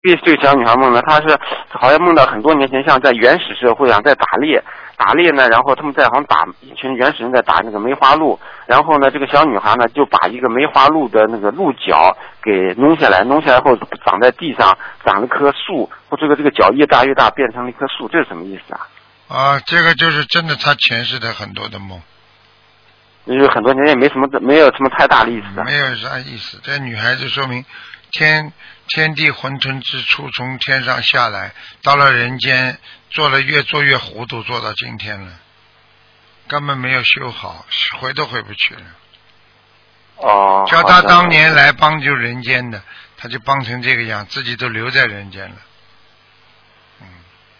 这个小女孩梦呢，她是好像梦到很多年前，像在原始社会上在打猎呢，然后他们在好像打一群原始人在打那个梅花鹿，然后呢，这个小女孩呢就把一个梅花鹿的那个鹿角给弄下来后长在地上，长了棵树，或这个角越大越大，变成了一棵树，这是什么意思啊？ 啊，这个就是真的，他前世的很多的梦。 因为很多年也没有什么太大的意思。 没有啥意思，这女孩子说明天地混沌之初，从天上下来，到了人间，越做越糊涂，做到今天了，根本没有修好，回都回不去了。 哦。 叫他当年来帮助人间的，他就帮成这个样，自己都留在人间了。